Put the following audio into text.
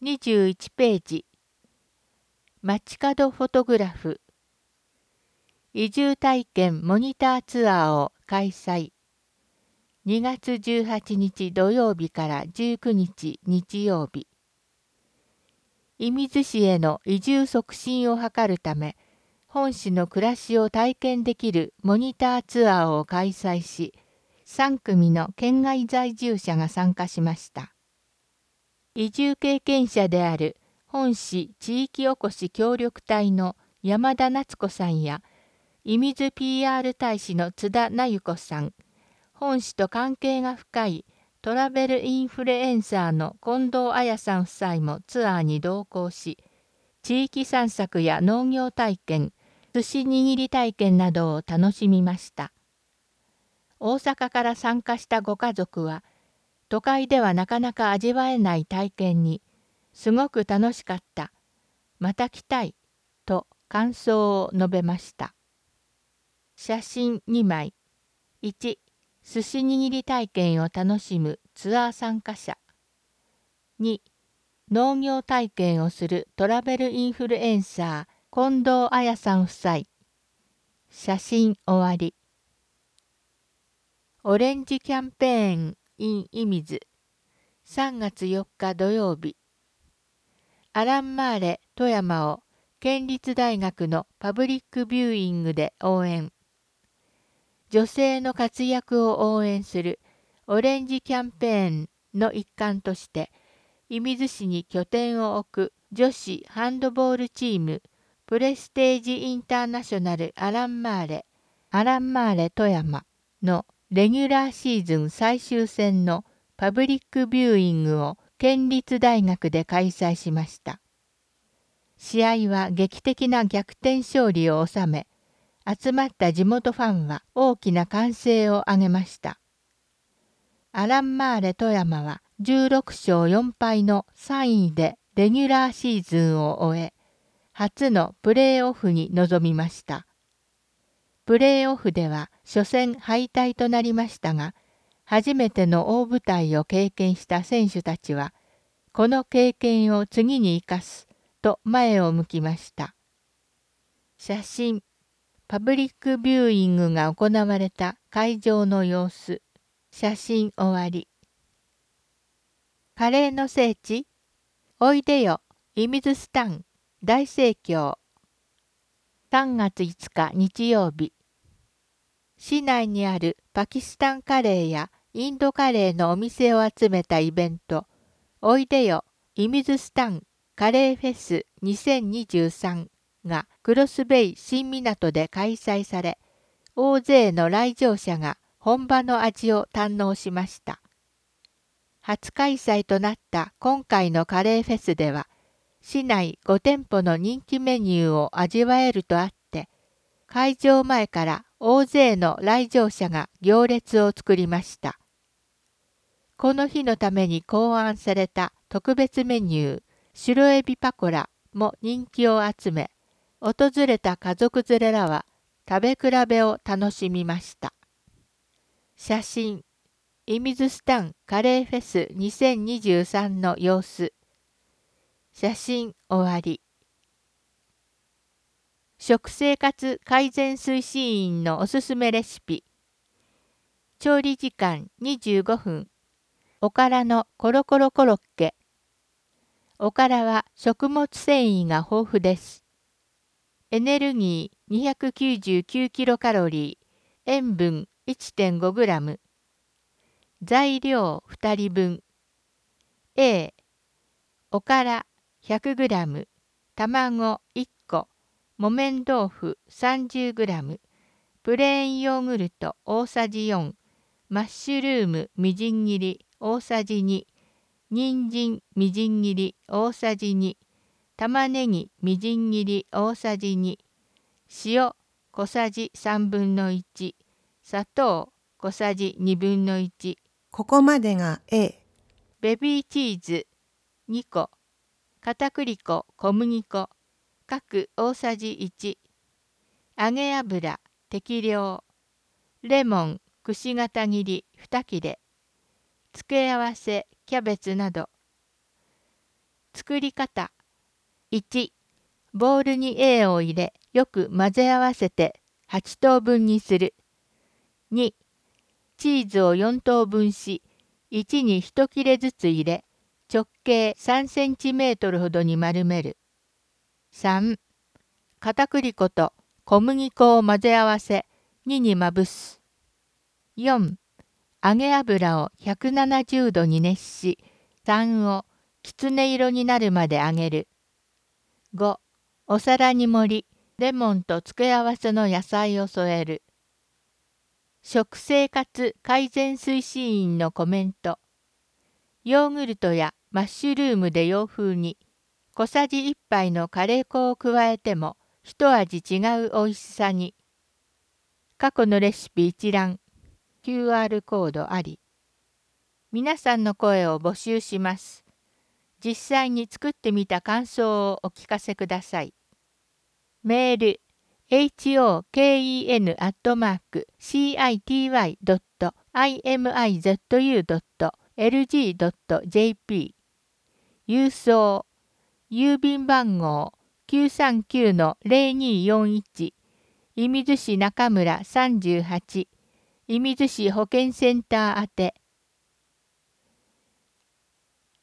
21ページ。街角フォトグラフ。移住体験モニターツアーを開催。2月18日土曜日から19日日曜日。射水市への移住促進を図るため、本市の暮らしを体験できるモニターツアーを開催し、3組の県外在住者が参加しました。移住経験者である本市地域おこし協力隊の山田夏子さんや、射水 PR 大使の津田那由子さん、本市と関係が深いトラベルインフルエンサーの近藤彩さん夫妻もツアーに同行し、地域散策や農業体験、寿司握り体験などを楽しみました。大阪から参加したご家族は、都会ではなかなか味わえない体験に、すごく楽しかった、また来たい、と感想を述べました。写真2枚。1、寿司握り体験を楽しむツアー参加者。2、農業体験をするトラベルインフルエンサー、近藤彩さん夫妻。写真終わり。オレンジキャンペーン in 射水。3月4日土曜日。アランマーレ富山を県立大学のパブリックビューイングで応援。女性の活躍を応援するオレンジキャンペーンの一環として、射水市に拠点を置く女子ハンドボールチームプレステージインターナショナルアランマーレ富山のレギュラーシーズン最終戦のパブリックビューイングを県立大学で開催しました。試合は劇的な逆転勝利を収め、集まった地元ファンは大きな歓声を上げました。アランマーレ富山は16勝4敗の3位でレギュラーシーズンを終え、初のプレーオフに臨みました。プレーオフでは初戦敗退となりましたが、初めての大舞台を経験した選手たちは、この経験を次に生かすと前を向きました。写真。パブリックビューイングが行われた会場の様子。写真終わり。カレーの聖地、おいでよ、射水スタン、大盛況。3月5日日曜日。市内にあるパキスタンカレーやインドカレーのお店を集めたイベント、おいでよ、射水スタンカレーフェス2023がクロスベイ新港で開催され、大勢の来場者が本場の味を堪能しました。初開催となった今回のカレーフェスでは、市内5店舗の人気メニューを味わえるとあって、会場前から大勢の来場者が行列を作りました。この日のために考案された特別メニュー、白エビパコラも人気を集め、訪れた家族連れらは食べ比べを楽しみました。写真。射水スタンカレーフェス2023の様子。写真終わり。食生活改善推進員のおすすめレシピ。調理時間25分。おからのコロコロコロッケ。おからは食物繊維が豊富です。エネルギー299キロカロリー、塩分 1.5 グラム。材料2人分。A、おから100グラム、卵1個、木綿豆腐30グラム、プレーンヨーグルト大さじ4、マッシュルームみじん切り大さじ2、人参みじん切り大さじ2、玉ねぎみじん切り大さじ2、塩小さじ3分の1、砂糖小さじ2分の1。 ここまでが A。 ベビーチーズ2個、片栗粉小麦粉各大さじ1、揚げ油適量、レモンくし形切り2切れ、付け合わせキャベツなど。 作り方。1、ボウルに A を入れ、よく混ぜ合わせて8等分にする。2、チーズを4等分し、1に1切れずつ入れ、直径3センチメートルほどに丸める。3、片栗粉と小麦粉を混ぜ合わせ、2にまぶす。4、揚げ油を170度に熱し、3をきつね色になるまで揚げる。5、お皿に盛り、レモンと付け合わせの野菜を添える。食生活改善推進員のコメント。ヨーグルトやマッシュルームで洋風に、小さじ1杯のカレー粉を加えても一味違う美味しさに。過去のレシピ一覧、QR コードあり。皆さんの声を募集します。実際に作ってみた感想をお聞かせください。メール、hoken@city.imizu.lg.jp 郵送、郵便番号 939-0241 射水市中村38、射水市保健センター宛て